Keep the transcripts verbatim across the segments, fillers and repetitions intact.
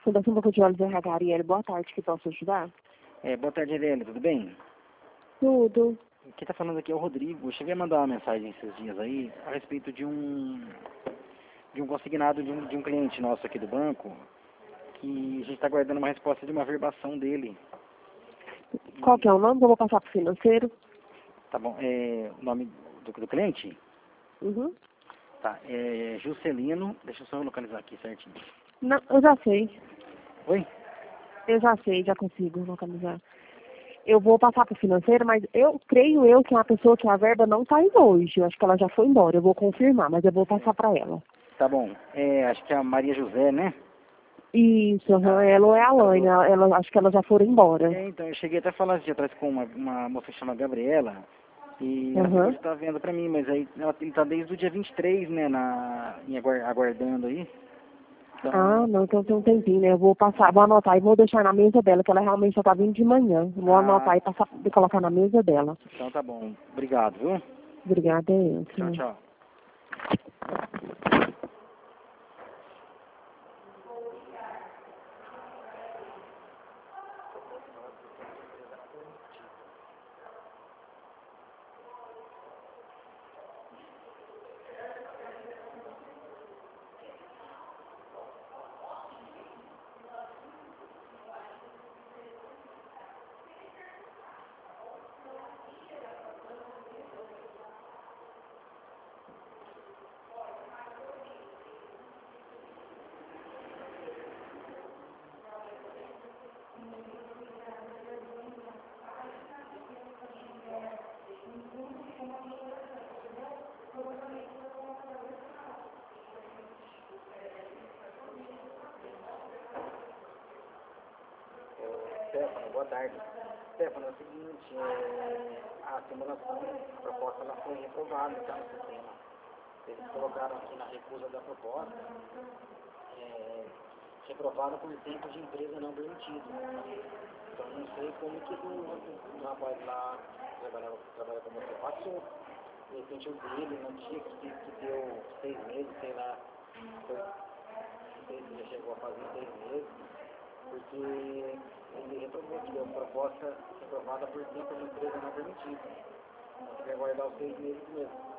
Fundação Boca de Olhos R H, Ariel, boa tarde, que posso ajudar? É, boa tarde, Ariel, tudo bem? Tudo. Quem está falando aqui é o Rodrigo. Eu cheguei a mandar uma mensagem esses dias aí a respeito de um de um consignado de um, de um cliente nosso aqui do banco, que a gente está aguardando uma resposta de uma verbação dele. Qual que é o nome? Eu vou passar para o financeiro. Tá bom, é o nome do, do cliente? Uhum. Tá, é Juscelino, deixa eu só localizar aqui certinho. Não, eu já sei. Oi? Eu já sei, já consigo localizar. Eu vou passar para o financeiro, mas eu creio eu que é uma pessoa que a verba não está indo hoje. Eu acho que ela já foi embora. Eu vou confirmar, mas eu vou passar para ela. Tá bom, é, acho que é a Maria José, né? Isso, uhum. Ela ou é a Laine, ela, ela- acho que elas já foram embora. É, então, eu cheguei até a falar esse dia atrás com uma, uma moça chamada Gabriela, e ela Uhum. falou que está vendo pra mim, mas aí ela, ele tá desde o dia vinte e três, né, na, em aguar- aguardando aí. Então, Ah, não, então tem um tempinho, né? Eu vou passar, vou anotar e vou deixar na mesa dela, que ela realmente só tá vindo de manhã. Vou ah, anotar e passar e colocar na mesa dela. então tá bom. Obrigado, viu? Obrigada, Tchau, Elcio. tchau. Stefano, boa tarde. Stefano, é o seguinte, é, a simulação, a proposta ela foi reprovada tá, no sistema. Eles colocaram aqui na recusa da proposta, é, reprovada por tempo de empresa não permitido. Então não sei como que o, o rapaz lá trabalha, trabalha com você passou. De repente o dele não tinha que, que deu seis meses, sei lá, foi, não sei se já chegou a fazer seis meses, porque ele reprovou que deu proposta reprovada por tempo de empresa não permitido. Então tem que aguardar os seis meses mesmo.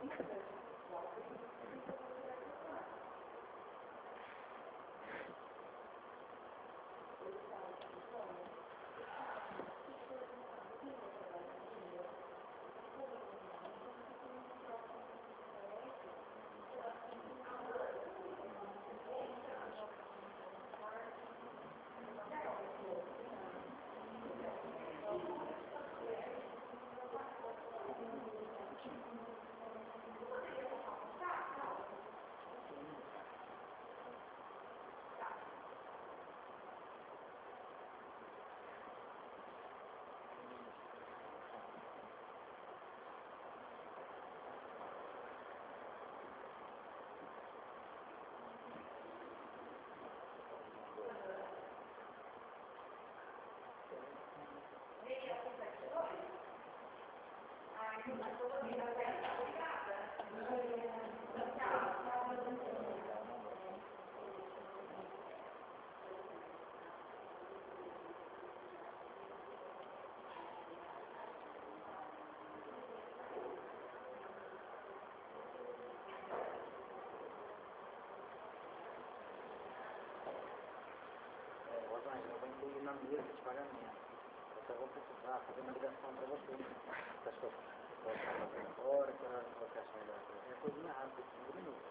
Eu vou incluir na mesa de pagamento. Eu só vou precisar fazer uma ligação para você. Acho que eu vou ficar para fora, que hora você acha melhor? É coisinha rápida, cinco minutos.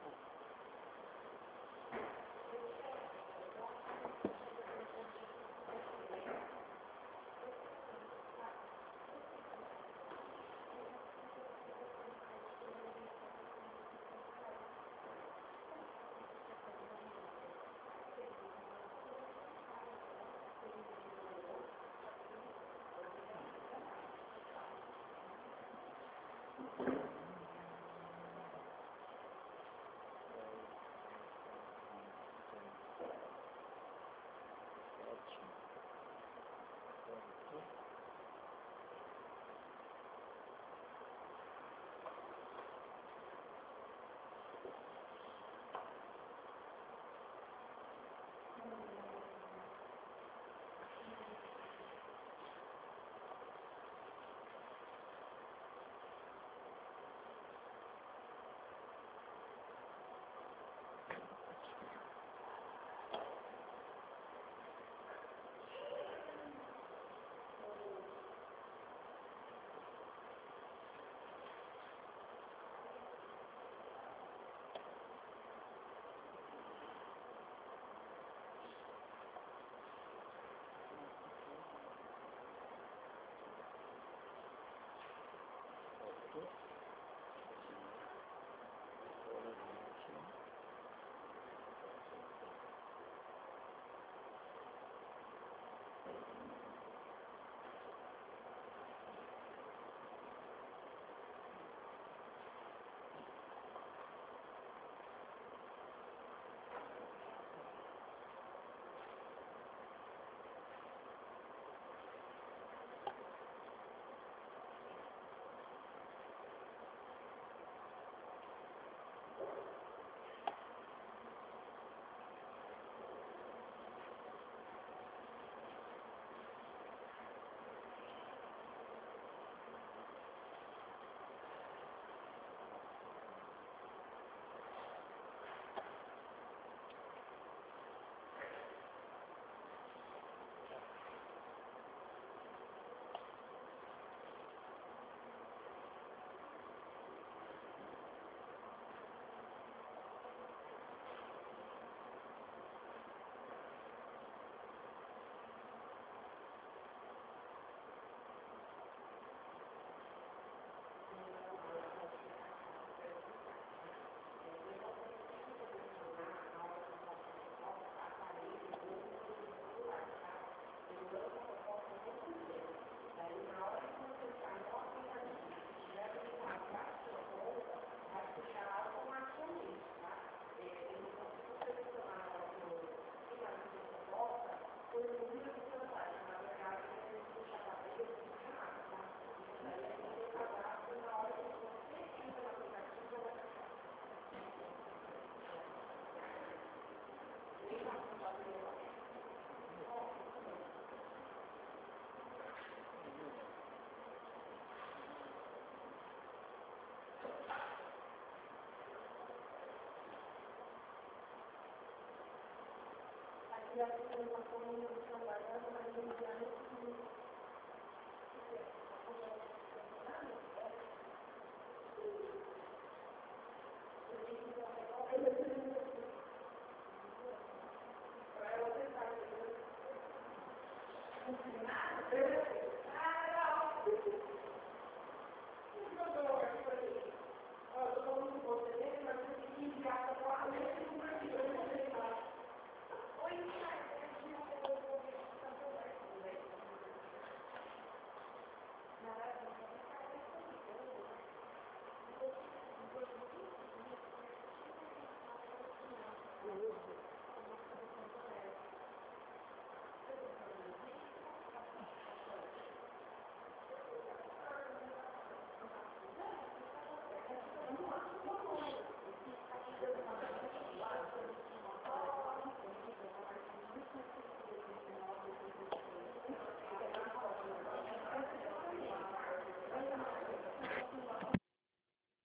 Ó, eu tô falando com você, mas você tem que enviar para